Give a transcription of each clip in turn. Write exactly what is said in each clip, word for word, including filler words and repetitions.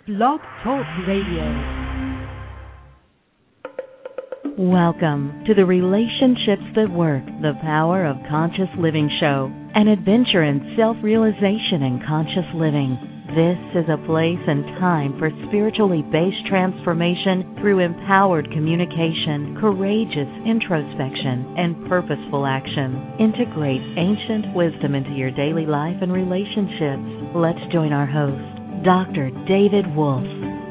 Blog Talk Radio. Welcome to the Relationships That Work, the Power of Conscious Living show, an adventure in self-realization and conscious living. This is a place and time for spiritually based transformation through empowered communication, courageous introspection, and purposeful action. Integrate ancient wisdom into your daily life and relationships. Let's join our host, Doctor David Wolfe.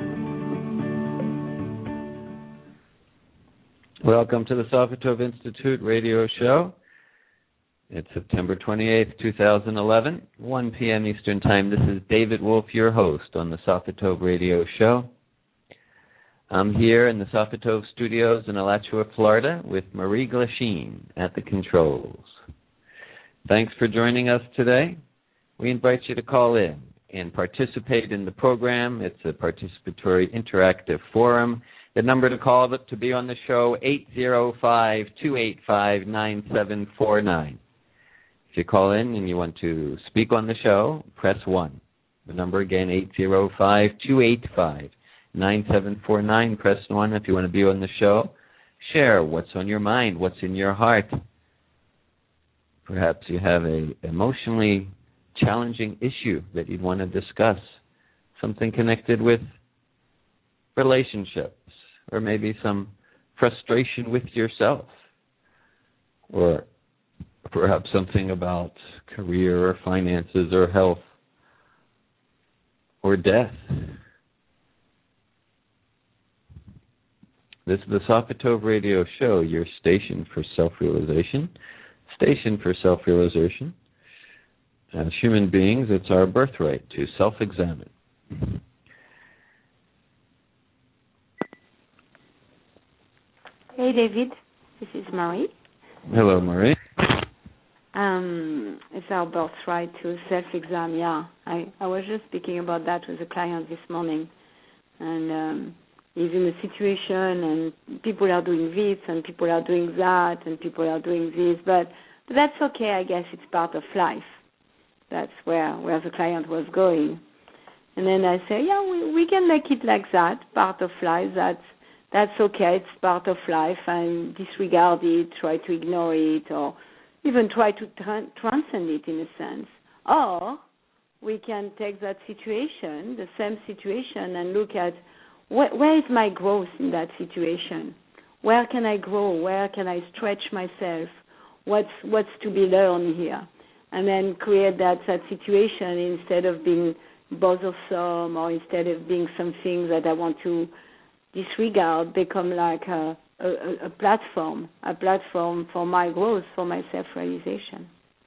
Welcome to the Sofatov Institute radio show. It's September twenty-eighth, twenty eleven, one p.m. Eastern Time. This is David Wolfe, your host on the Sofatov radio show. I'm here in the Sofatov studios in Alachua, Florida, with Marie Glasheen at the controls. Thanks for joining us today. We invite you to call in and participate in the program. It's a participatory interactive forum. The number to call to be on the show, eight zero five, two eight five, nine seven four nine. If you call in and you want to speak on the show, press one. The number again, eight zero five, two eight five, nine seven four nine. Press one if you want to be on the show. Share what's on your mind, what's in your heart. Perhaps you have a emotionally challenging issue that you'd want to discuss, something connected with relationships, or maybe some frustration with yourself, or perhaps something about career or finances or health or death. This is the Sofatov Radio Show, your station for self-realization, station for self-realization. As human beings, it's our birthright to self-examine. Hey, David. This is Marie. Hello, Marie. Um, it's our birthright to self-exam, yeah. I, I was just speaking about that with a client this morning. And um, he's in a situation, and people are doing this, and people are doing that, and people are doing this. But, but that's okay, I guess. It's part of life. That's where, where the client was going. And then I say, yeah, we, we can make it like that, part of life. That's, that's okay, it's part of life, and disregard it, try to ignore it, or even try to tra- transcend it in a sense. Or we can take that situation, the same situation, and look at wh- where is my growth in that situation? Where can I grow? Where can I stretch myself? What's, what's to be learned here? And then create that, that situation instead of being bothersome, or instead of being something that I want to disregard, become like a, a, a platform, a platform for my growth, for my self-realization.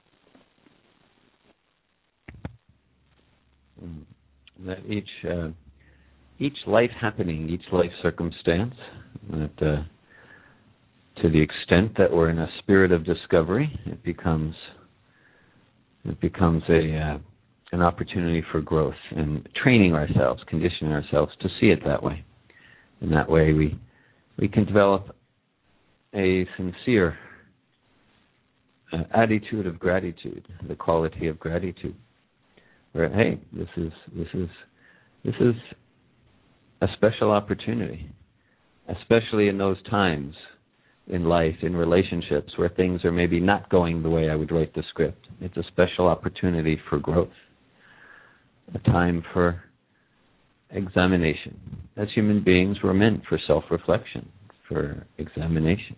That each uh, each life happening, each life circumstance, that uh, to the extent that we're in a spirit of discovery, it becomes it becomes a uh, an opportunity for growth and training ourselves, conditioning ourselves to see it that way. And that way we we can develop a sincere uh, attitude of gratitude, the quality of gratitude. Where, hey, this is this is this is a special opportunity, especially in those times in life, in relationships, where things are maybe not going the way I would write the script. It's a special opportunity for growth, a time for examination. As human beings, we're meant for self-reflection, for examination.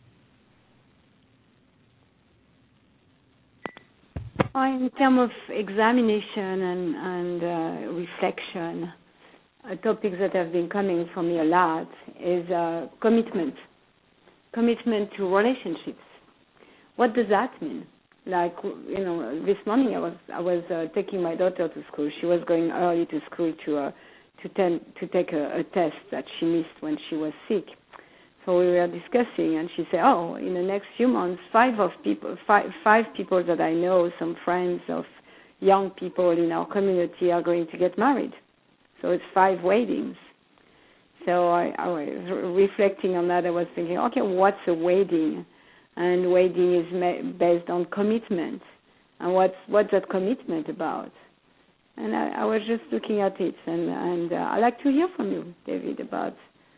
In terms of examination and, and uh, reflection, a topic that has been coming for me a lot is uh, commitment. Commitment to relationships. What does that mean? Like, you know, this morning I was I was uh, taking my daughter to school. She was going early to school to uh, to, ten, to take a, a test that she missed when she was sick. So we were discussing, and she said, "Oh, in the next few months, five of people, five, five people that I know, some friends of young people in our community, are going to get married. So it's five weddings." So I, I was reflecting on that. I was thinking, okay, what's a wedding? And wedding is ma- based on commitment. And what's what's that commitment about? And I, I was just looking at it, and, and uh, I'd like to hear from you, David, about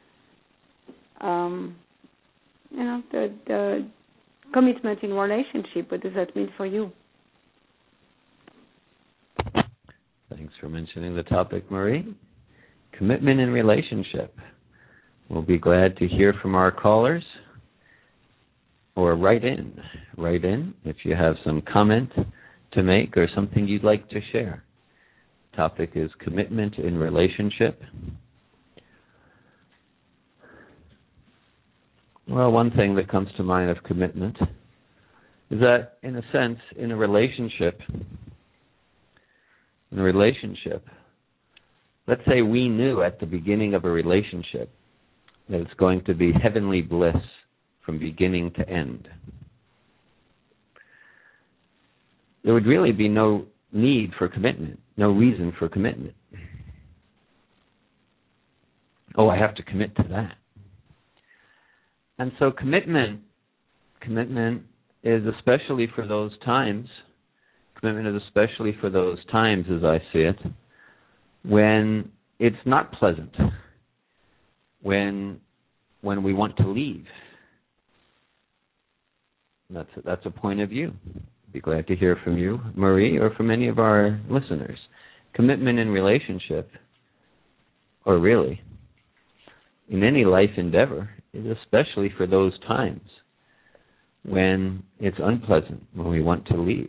um, you know the, the commitment in relationship. What does that mean for you? Thanks for mentioning the topic, Marie. Commitment in relationship. We'll be glad to hear from our callers, or write in. Write in if you have some comment to make or something you'd like to share. Topic is commitment in relationship. Well, one thing that comes to mind of commitment is that, in a sense, in a relationship, in a relationship, let's say we knew at the beginning of a relationship that it's going to be heavenly bliss from beginning to end. There would really be no need for commitment, no reason for commitment. Oh, I have to commit to that. And so commitment, commitment is especially for those times, commitment is especially for those times, as I see it, when it's not pleasant, when when we want to leave. That's a, that's a point of view. I'd be glad to hear from you, Marie, or from any of our listeners. Commitment in relationship, or really, in any life endeavor, is especially for those times when it's unpleasant, when we want to leave.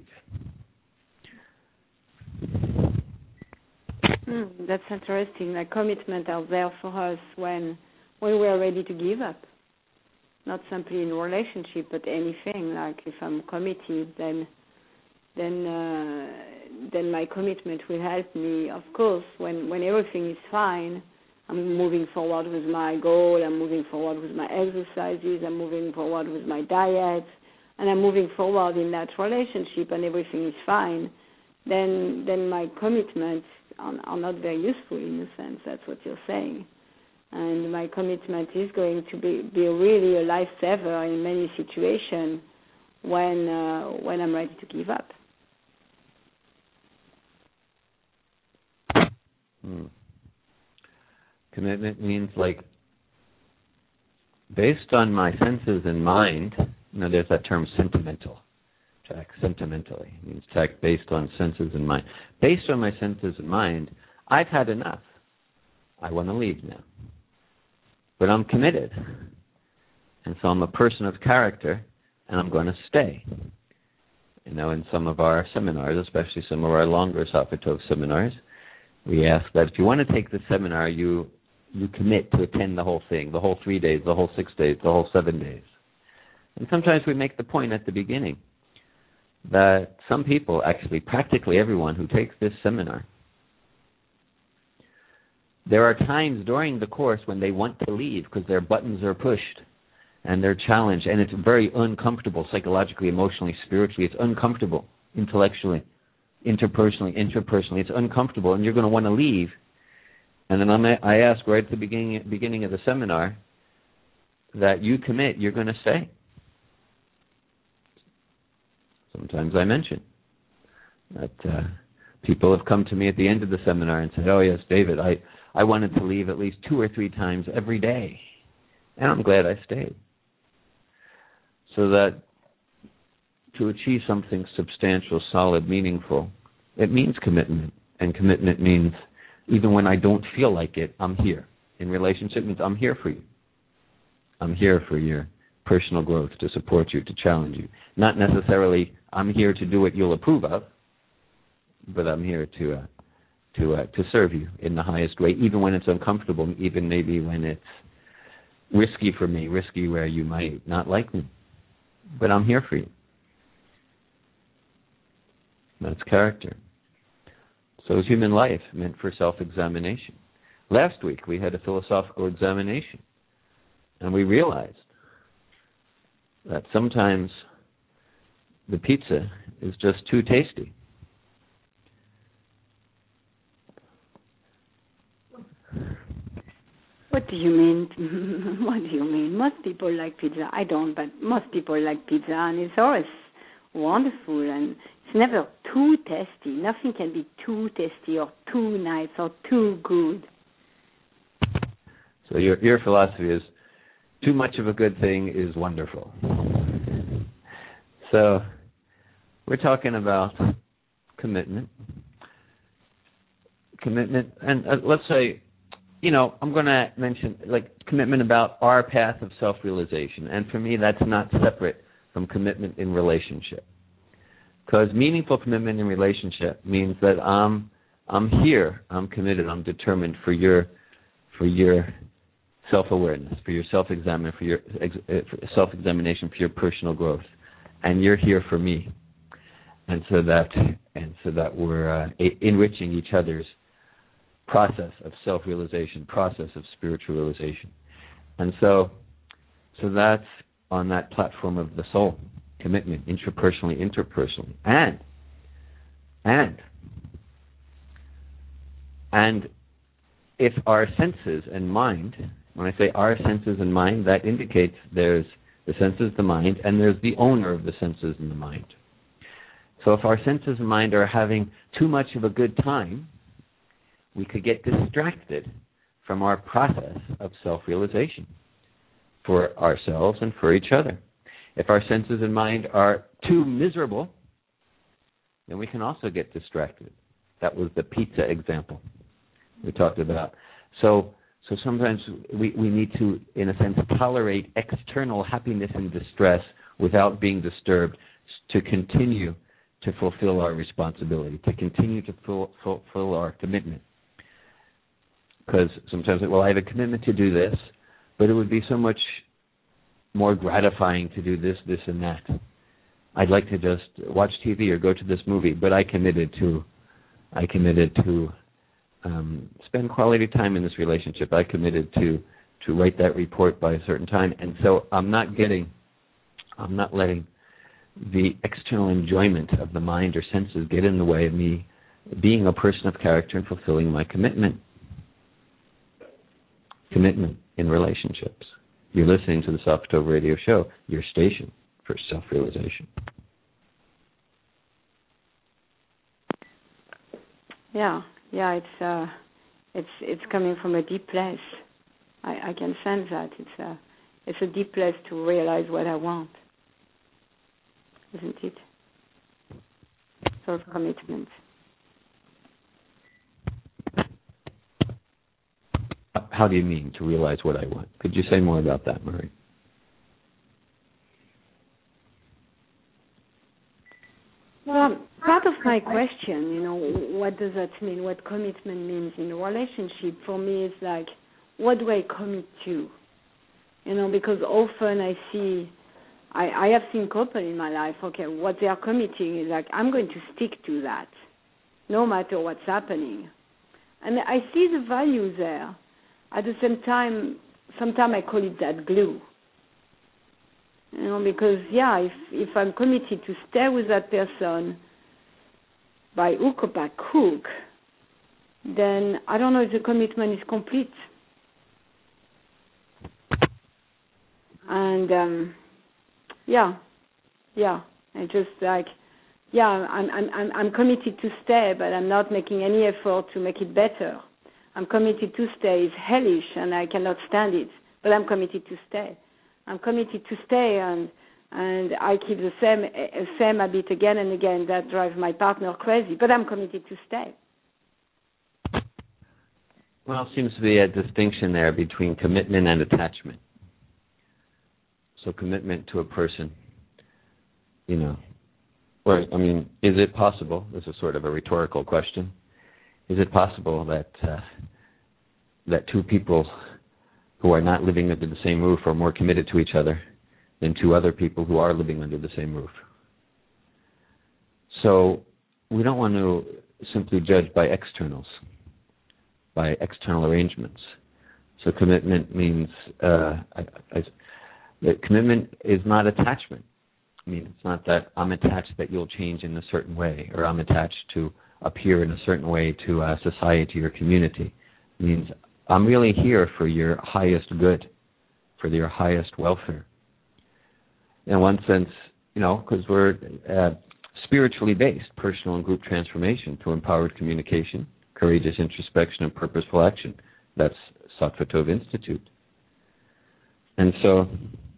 Mm, that's interesting. Like commitment are there for us when when we are ready to give up. Not simply in a relationship, but anything. Like if I'm committed, then then uh, then my commitment will help me. Of course, when when everything is fine, I'm moving forward with my goal. I'm moving forward with my exercises. I'm moving forward with my diet, and I'm moving forward in that relationship, and everything is fine. Then then my commitments are, are not very useful in a sense. That's what you're saying. And my commitment is going to be, be really a lifesaver in many situations when uh, when I'm ready to give up. Hmm. Commitment means, like, based on my senses and mind, you know, there's that term sentimental. Check, sentimentally. It means check based on senses and mind. Based on my senses and mind, I've had enough. I want to leave now. But I'm committed. And so I'm a person of character, and I'm going to stay. You know, in some of our seminars, especially some of our longer Sophatov seminars, we ask that if you want to take the seminar, you you commit to attend the whole thing, the whole three days, the whole six days, the whole seven days. And sometimes we make the point at the beginning that some people, actually practically everyone who takes this seminar, there are times during the course when they want to leave because their buttons are pushed and they're challenged, and it's very uncomfortable psychologically, emotionally, spiritually. It's uncomfortable intellectually, interpersonally, interpersonally. It's uncomfortable, and you're going to want to leave. And then I ask right at the beginning, beginning of the seminar that you commit, you're going to stay. Sometimes I mention that uh, people have come to me at the end of the seminar and said, oh, yes, David, I, I wanted to leave at least two or three times every day. And I'm glad I stayed. So that to achieve something substantial, solid, meaningful, it means commitment. And commitment means even when I don't feel like it, I'm here. In relationship means I'm here for you. I'm here for your personal growth, to support you, to challenge you. Not necessarily I'm here to do what you'll approve of, but I'm here to uh, to uh, to serve you in the highest way, even when it's uncomfortable, even maybe when it's risky for me, risky where you might not like me. But I'm here for you. That's character. So is human life, meant for self-examination. Last week we had a philosophical examination, and we realized that sometimes the pizza is just too tasty. What do you mean? What do you mean? Most people like pizza. I don't, but most people like pizza, and it's always wonderful, and It's never too tasty. Nothing can be too tasty or too nice or too good. So your your philosophy is too much of a good thing is wonderful. So we're talking about commitment. Commitment, and uh, let's say, you know, I'm going to mention like commitment about our path of self-realization. And for me, that's not separate from commitment in relationship. Because meaningful commitment in relationship means that I'm I'm here, I'm committed, I'm determined for your for your self-awareness, for your self-examine, for your ex- for self-examination, for your personal growth, and you're here for me, and so that and so that we're uh, enriching each other's process of self-realization, process of spiritual realization, and so so that's on that platform of the soul, commitment, intrapersonally, interpersonally, and and and if our senses and mind, when I say our senses and mind, that indicates there's the senses, the mind, and there's the owner of the senses and the mind. So if our senses and mind are having too much of a good time, we could get distracted from our process of self-realization for ourselves and for each other. If our senses and mind are too miserable, then we can also get distracted. That was the pizza example we talked about. So so sometimes we, we need to, in a sense, tolerate external happiness and distress without being disturbed to continue to fulfill our responsibility, to continue to full, fulfill our commitment. Because sometimes, well, I have a commitment to do this, but it would be so much more gratifying to do this, this, and that. I'd like to just watch T V or go to this movie, but I committed to, I committed to um, spend quality time in this relationship. I committed to, to write that report by a certain time, and so I'm not getting, I'm not letting the external enjoyment of the mind or senses get in the way of me being a person of character and fulfilling my commitment. Commitment in relationships. You're listening to the Soft Stove Radio Show, your station for self-realization. Yeah, yeah, it's uh, it's it's coming from a deep place. I, I can sense that it's a it's a deep place to realize what I want, isn't it? Self-commitment. How do you mean to realize what I want? Could you say more about that, Marie? Well, part of my question, you know, what does that mean? What commitment means in a relationship for me is like, what do I commit to? You know, because often I see, I, I have seen couples in my life, okay, what they are committing is like, I'm going to stick to that, no matter what's happening. And I see the value there. At the same time, sometimes I call it that glue. You know, because, yeah, if, if I'm committed to stay with that person by hook or by crook, then I don't know if the commitment is complete. And, um, yeah, yeah, I just like, yeah, I'm, I'm, I'm, I'm committed to stay, but I'm not making any effort to make it better. I'm committed to stay. It's hellish, and I cannot stand it, but I'm committed to stay. I'm committed to stay, and and I keep the same uh, same habit again and again. That drives my partner crazy, but I'm committed to stay. Well, it seems to be a distinction there between commitment and attachment. So commitment to a person, you know, or, I mean, is it possible, this is sort of a rhetorical question, is it possible that uh, that two people who are not living under the same roof are more committed to each other than two other people who are living under the same roof? So we don't want to simply judge by externals, by external arrangements. So commitment means, uh, I, I, that commitment is not attachment. I mean, it's not that I'm attached that you'll change in a certain way, or I'm attached to appear in a certain way to uh, society or community. It means I'm really here for your highest good, for your highest welfare. In one sense, you know, because we're uh, spiritually based personal and group transformation through empowered communication, courageous introspection, and purposeful action. That's Sattva Tov Institute. And so,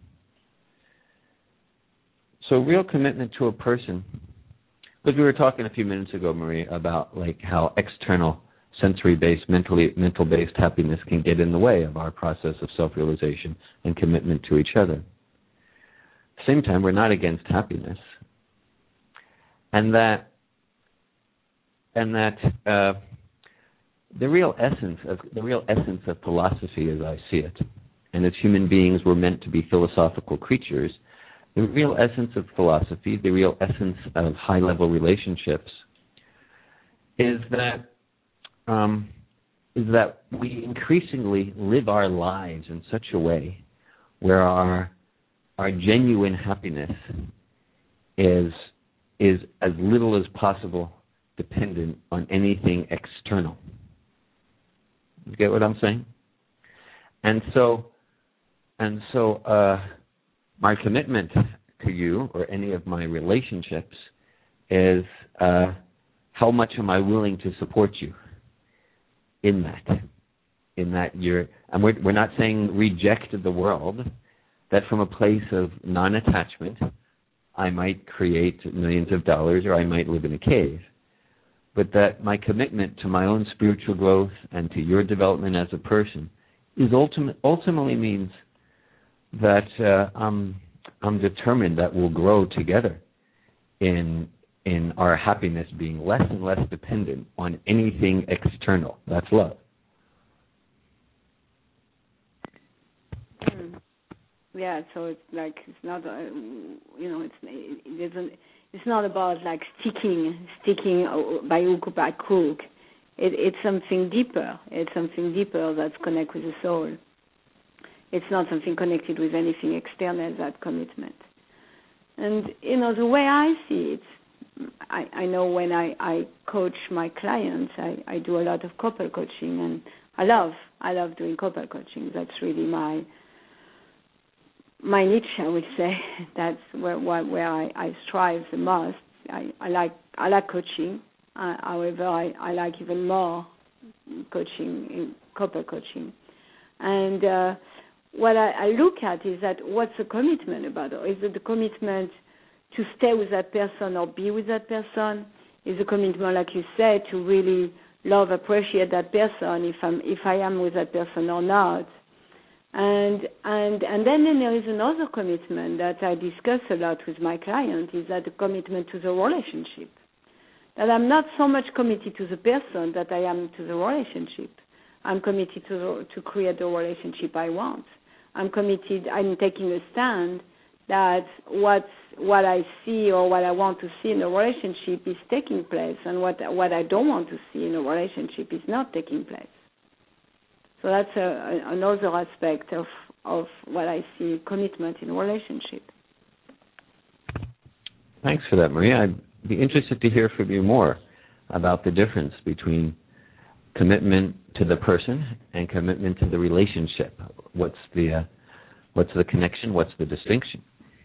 so real commitment to a person, because we were talking a few minutes ago, Marie, about like how external sensory-based, mentally mental-based happiness can get in the way of our process of self-realization and commitment to each other. At the same time, we're not against happiness, and that and that uh, the real essence of the real essence of philosophy, as I see it, and as human beings, we're meant to be philosophical creatures. The real essence of philosophy, the real essence of high-level relationships, is that um, is that we increasingly live our lives in such a way where our our genuine happiness is is as little as possible dependent on anything external. You get what I'm saying? And so, and so, uh, my commitment to you or any of my relationships is uh, how much am I willing to support you in that? In that you're, and we're, we're not saying reject the world. That from a place of non-attachment, I might create millions of dollars or I might live in a cave. But that my commitment to my own spiritual growth and to your development as a person is ultimate, ultimately means that uh, I'm, I'm determined that we'll grow together in in our happiness being less and less dependent on anything external. That's love. Yeah, so it's like it's not, uh, you know, it's it isn't. It's not about like sticking, sticking by hook or by crook. It, it's something deeper. It's something deeper that's connected with the soul. It's not something connected with anything external. That commitment. And you know, the way I see it, I, I know when I, I coach my clients, I, I do a lot of couple coaching, and I love I love doing couple coaching. That's really my my niche, I would say. That's where where, where I, I strive the most. I, I like I like coaching. Uh, however, I, I like even more coaching, in couple coaching. And uh, what I, I look at is that what's the commitment about it? Is it the commitment to stay with that person or be with that person? Is the commitment, like you said, to really love, appreciate that person, if I'm if I am with that person or not? And and and then, then there is another commitment that I discuss a lot with my client, is that the commitment to the relationship. That I'm not so much committed to the person that I am to the relationship. I'm committed to the, to create the relationship I want. I'm committed, I'm taking a stand that what what I see or what I want to see in a relationship is taking place, and what what I don't want to see in a relationship is not taking place. So that's a, a, another aspect of, of what I see commitment in a relationship. Thanks for that, Maria. I'd be interested to hear from you more about the difference between commitment to the person and commitment to the relationship. What's the uh, what's the connection? What's the distinction?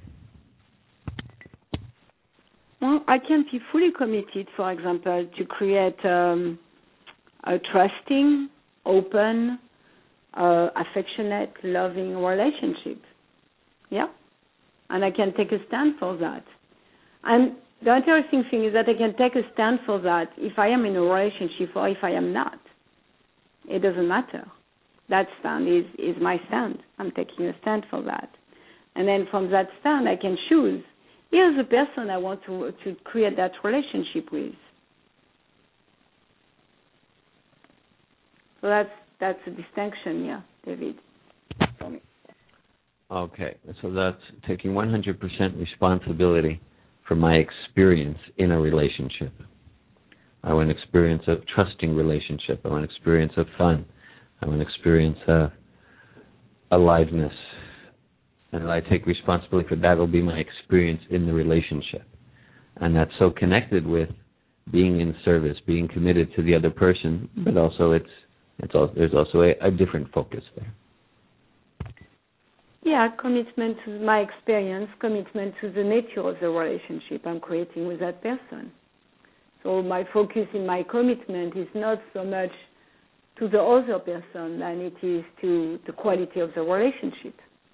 Well, I can be fully committed, for example, to create um, a trusting, open, uh, affectionate, loving relationship. Yeah? And I can take a stand for that. And the interesting thing is that I can take a stand for that if I am in a relationship or if I am not. It doesn't matter. That stand is, is my stand. I'm taking a stand for that. And then from that stand, I can choose, here's the person I want to, to create that relationship with. So that's that's a distinction, yeah, David. Okay, so that's taking one hundred percent responsibility for my experience in a relationship. I want an experience of trusting relationship. I want an experience of fun. I want an experience of aliveness. And I take responsibility for that will be my experience in the relationship. And that's so connected with being in service, being committed to the other person, but also it's it's also, there's also a, a different focus there. yeah, commitment to my experience, commitment to the nature of the relationship I'm creating with that person. So my focus in my commitment is not so much to the other person than it is to the quality of the relationship.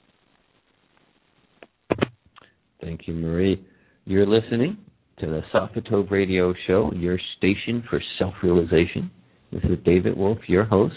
Thank you, Marie. You're listening to the Safa Tov Radio Show, your station for self-realization. This is David Wolf, your host.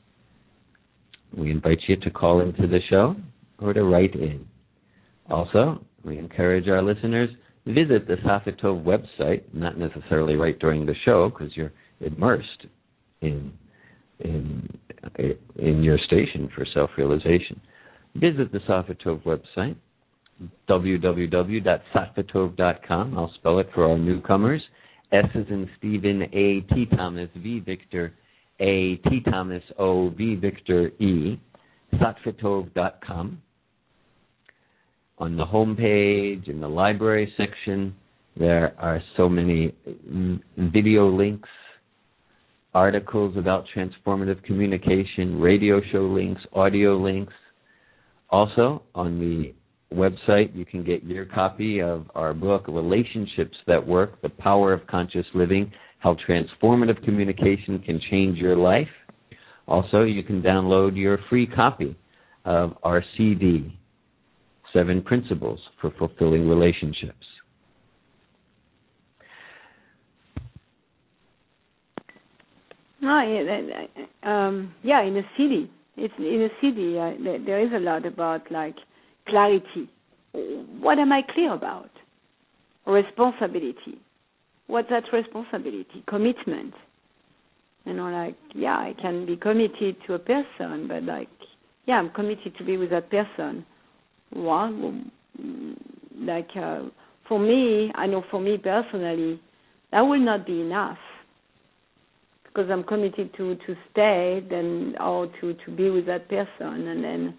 We invite you to call into the show or to write in. Also, we encourage our listeners to visit the Safa Tov website, not necessarily right during the show because you're immersed in, in, in your station for self-realization. Visit the Safa Tov website, w w w dot safa tov dot com. I'll spell it for our newcomers. S is in Stephen, A, T Thomas, V Victor, A, T Thomas, O, V Victor, E, safa tov dot com. On the home page, in the library section, there are so many video links, articles about transformative communication, radio show links, audio links. Also, on the website, you can get your copy of our book, Relationships That Work, The Power of Conscious Living, How Transformative Communication Can Change Your Life. Also, you can download your free copy of our C D, Seven Principles for Fulfilling Relationships. No, um, yeah, in a C D, it's in a C D. Uh, there, there is a lot about like clarity. What am I clear about? Responsibility. What's that responsibility? Commitment. You know, like, yeah, I can be committed to a person, but like, yeah, I'm committed to be with that person. Well, like, uh, for me, I know for me personally, that will not be enough. Because I'm committed to, to stay, then, or to, to be with that person, and then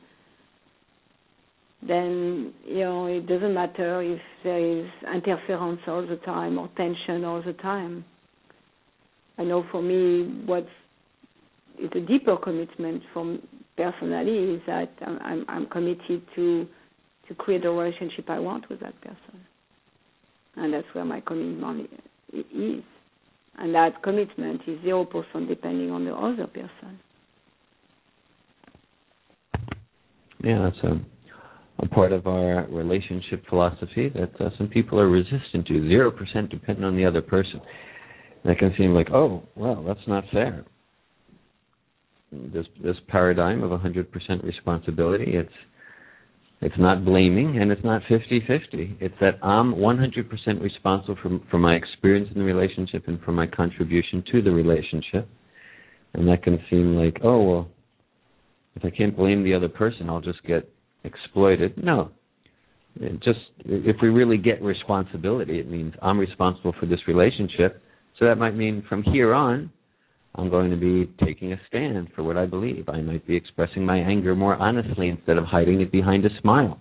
then, you know, it doesn't matter if there is interference all the time or tension all the time. I know for me what is a deeper commitment from personally is that I'm, I'm, I'm committed to to create the relationship I want with that person. And that's where my commitment is. And that commitment is zero percent depending on the other person. Yeah, that's a... a part of our relationship philosophy that uh, some people are resistant to, zero percent dependent on the other person. That can seem like, oh, well, that's not fair. This this paradigm of one hundred percent responsibility, it's it's not blaming and it's not fifty-fifty. It's that I'm one hundred percent responsible for, for my experience in the relationship and for my contribution to the relationship. And that can seem like, oh, well, if I can't blame the other person, I'll just get exploited. No. It just if we really get responsibility, it means I'm responsible for this relationship. So that might mean from here on, I'm going to be taking a stand for what I believe. I might be expressing my anger more honestly instead of hiding it behind a smile.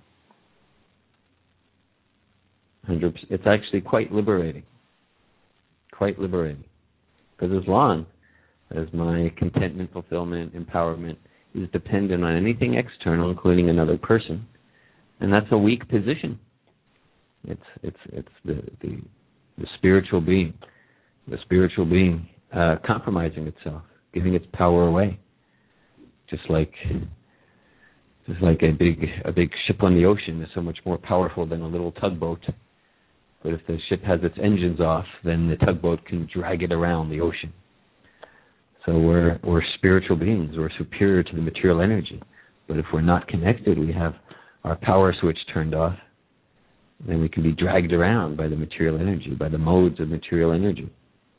It's actually quite liberating. Quite liberating. Because as long as my contentment, fulfillment, empowerment is dependent on anything external, including another person, and that's a weak position. It's it's it's the the, the spiritual being, the spiritual being uh, compromising itself, giving its power away, just like just like a big a big ship on the ocean is so much more powerful than a little tugboat. But if the ship has its engines off, then the tugboat can drag it around the ocean. So we're we're spiritual beings. We're superior to the material energy. But if we're not connected, we have our power switch turned off, then we can be dragged around by the material energy, by the modes of material energy.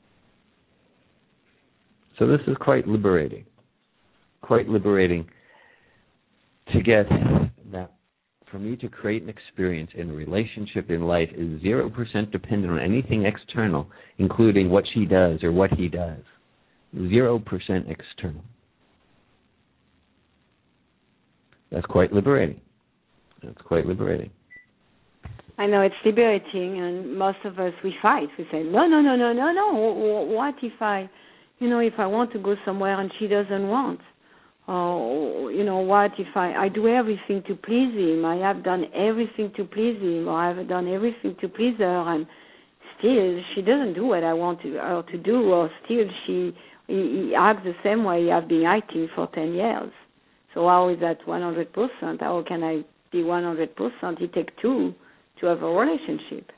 So this is quite liberating. Quite liberating to get that for me to create an experience in a relationship in life is zero percent dependent on anything external, including what she does or what he does. Zero percent external. That's quite liberating. That's quite liberating. I know it's liberating, and most of us, we fight. We say, no, no, no, no, no, no. What if I, you know, if I want to go somewhere and she doesn't want? Or you know what, if I, I do everything to please him, I have done everything to please him, or I have done everything to please her, and still she doesn't do what I want to, her to do, or still she he, he acts the same way I've been acting for ten years. So how is that one hundred percent? How can I be one hundred percent? It takes two to have a relationship.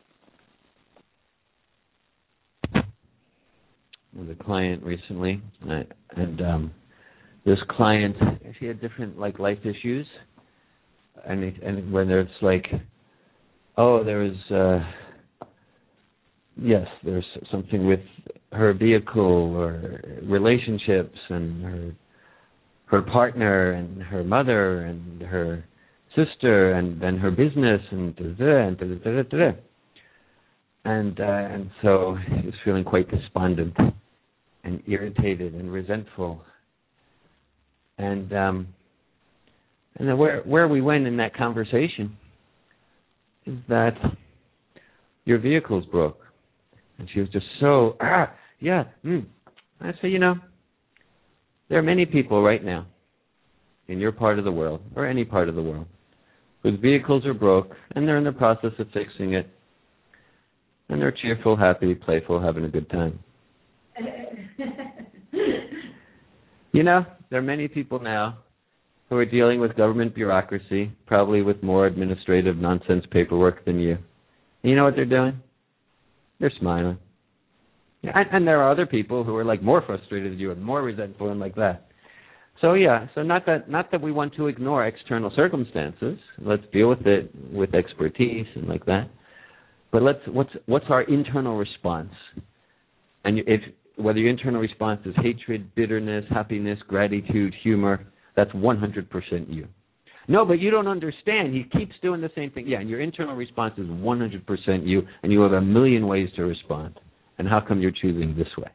With a client recently, and um, this client, she had different like life issues, and it, and when there's like, oh, there was, uh, yes, there's something with her vehicle or relationships and her her partner and her mother and her sister and then her business and da da and da da da da. And uh, and so he was feeling quite despondent and irritated and resentful. And um, and then where where we went in that conversation is that your vehicle's broke, and she was just so ah yeah. Mm. I say, you know, there are many people right now in your part of the world or any part of the world whose vehicles are broke and they're in the process of fixing it. And they're cheerful, happy, playful, having a good time. You know, there are many people now who are dealing with government bureaucracy, probably with more administrative nonsense paperwork than you. And you know what they're doing? They're smiling. Yeah, and, and there are other people who are like more frustrated than you and more resentful and like that. So yeah, so not that not that we want to ignore external circumstances. Let's deal with it with expertise and like that. But let's what's what's our internal response? And if whether your internal response is hatred, bitterness, happiness, gratitude, humor, that's one hundred percent you. No, but you don't understand. He keeps doing the same thing. Yeah, and your internal response is one hundred percent you, and you have a million ways to respond. And how come you're choosing this way?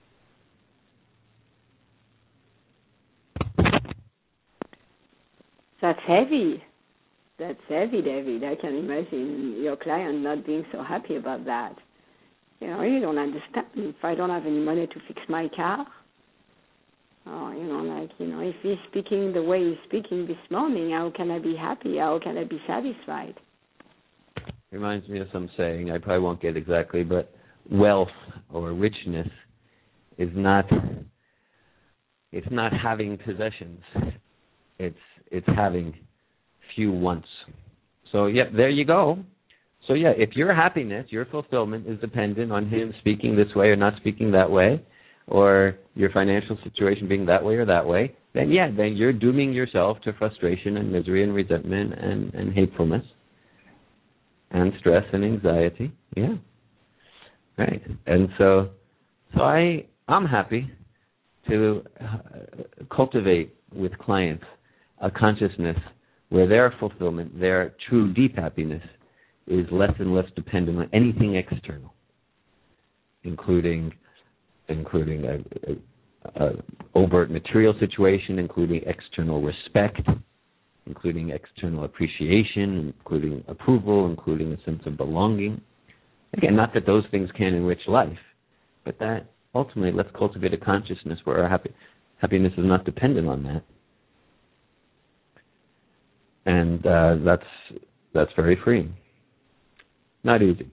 That's heavy. That's heavy, David. I can imagine your client not being so happy about that. You know, you don't understand. If I don't have any money to fix my car, or, you know, like, you know, if he's speaking the way he's speaking this morning, how can I be happy? How can I be satisfied? Reminds me of some saying, I probably won't get exactly, but wealth or richness is not, it's not having possessions. It's, it's having few wants. So, yeah, there you go. So, yeah, if your happiness, your fulfillment is dependent on him speaking this way or not speaking that way, or your financial situation being that way or that way, then, yeah, then you're dooming yourself to frustration and misery and resentment and, and hatefulness and stress and anxiety. Yeah. Right. And so, so I, I'm happy to uh, cultivate with clients a consciousness where their fulfillment, their true deep happiness is less and less dependent on anything external, including including a, a, a overt material situation, including external respect, including external appreciation, including approval, including a sense of belonging. Again, not that those things can enrich life, but that ultimately let's cultivate a consciousness where our happy, happiness is not dependent on that. And uh, that's that's very freeing. Not easy.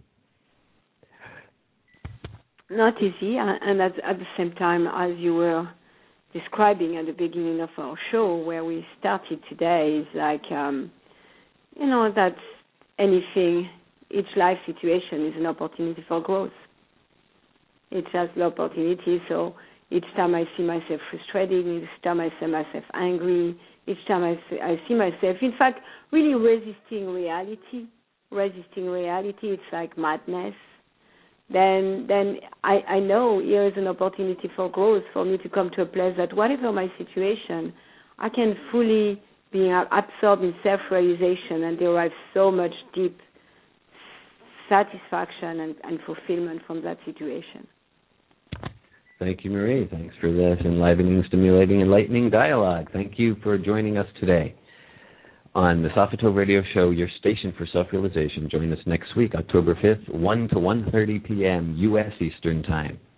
Not easy, and at, at the same time, as you were describing at the beginning of our show, where we started today, is like, um, you know, that anything, each life situation is an opportunity for growth. It's just the opportunity, so each time I see myself frustrated, each time I see myself angry, each time I see, I see myself, in fact, really resisting reality, resisting reality, it's like madness. Then then I, I know here is an opportunity for growth, for me to come to a place that whatever my situation, I can fully be absorbed in self-realization and derive so much deep satisfaction and, and fulfillment from that situation. Thank you, Marie. Thanks for this enlivening, stimulating, enlightening dialogue. Thank you for joining us today on the Sofitel Radio Show, your station for self-realization. Join us next week, October fifth, one to one thirty p.m. U S Eastern Time.